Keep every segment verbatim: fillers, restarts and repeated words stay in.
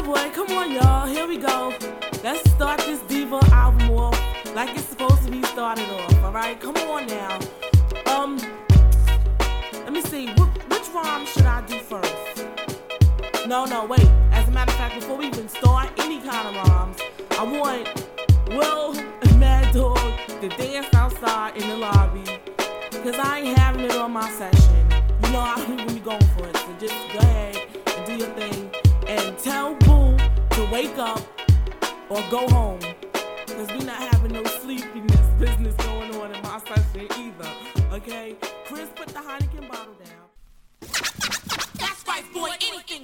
boy, come on y'all, here we go. Let's start this Diva album off like it's supposed to be started off, alright? Come on now. Um, let me see, Wh- which rhyme should I do first? No, no, wait. As a matter of fact, before we even start any kind of rhymes, I want Will and Mad Dog to dance outside in the lobby, because I ain't having it on my session. You know I don't even be going for it, so just go ahead and do your thing. And tell Boo to wake up or go home, because we not having no sleepiness business going on in my session either, okay? Chris, put the Heineken bottle down. That's right, boy, anything.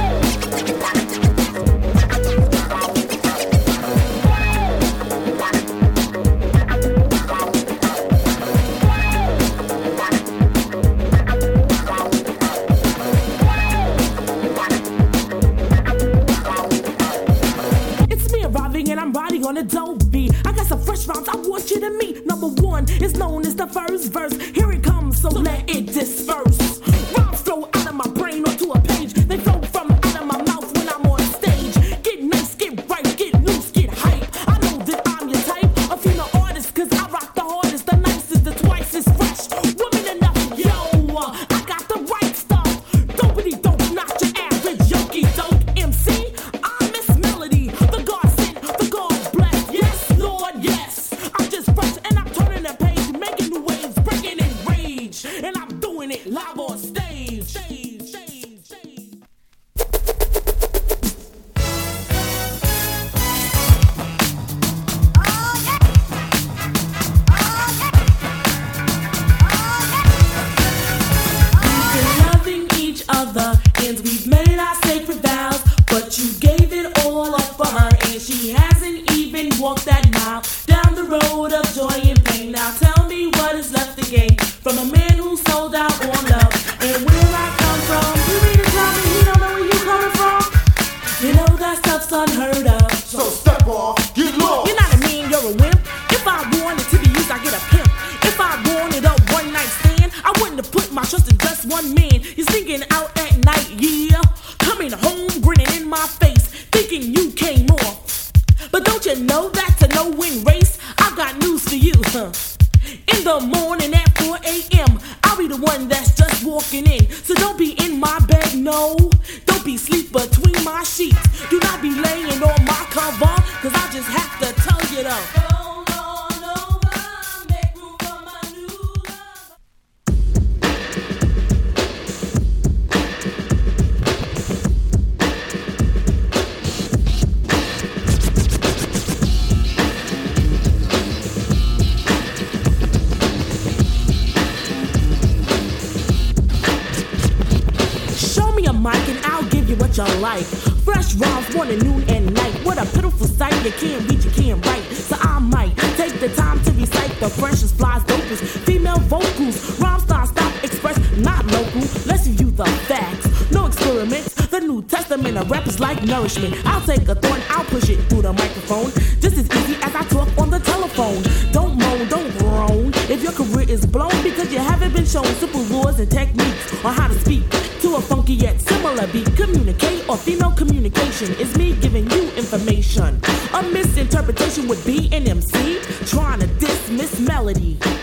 On Adobe, I got some fresh rhymes I want you to meet. Number one is known as the first verse. Here it comes, so let it disperse. Rhymes flow out of my brain onto a page. They flow from out of my mouth when I'm on stage. Get nice, get right, get loose, get hype. I know that I'm your type, a female artist, cause I rock the hardest, the nicest, the twice as fresh. Woman enough, yo, I got the right stuff. Dopey dope, not your average yokey dope M C. I'm Miss Melody, the God sent, the God. Yes, Lord, yes. I'm just fresh and I'm turning the page, making new waves, breaking in rage, and I'm doing it live on stage. stage, stage, stage. Oh, yeah. Oh, yeah. Oh, yeah. We've been loving each other and we've made our sacred vows, but you gave it all up for her and she hasn't even walked that mile down the road of joy and pain. Now tell me what is left to gain from a man who sold out on love. And where I come from, you mean to tell me he don't know where you coming from? You know that stuff's unheard of. So step off, get lost. You're not a man, you're a wimp. If I wanted to be used, I get a pimp. If I wanted a one night stand, I wouldn't have put my trust in just one man. You're sneaking out at night, yeah, coming home grinning in my face, thinking you came off. But don't you know that's a no-win race? I've got news for you, huh? In the morning at four a.m., I'll be the one that's just walking in. So don't be in my bed, no. Don't be sleep between my sheets. Do not be laying on my cover, cause I just have to tell you though. Come on over, make room for my new love. Show me a mic and I'll give you what you like. Fresh rhymes morning, noon, and night. What a pitiful sight, you can't read, you can't write. So I might take the time to recite the freshest, flies, dopest female vocals. Rhymes non-stop, express, not local. Let's review the facts, no experiments. The New Testament of rap is like nourishment. I'll take a thorn, I'll push it through the microphone, just as easy as I talk on the telephone. Don't moan, don't groan if your career is blown because you haven't been shown simple rules and techniques on how to speak to a funky yet similar beat. Communicate or female communication is me giving you information. A misinterpretation would be an M C trying to dismiss melody.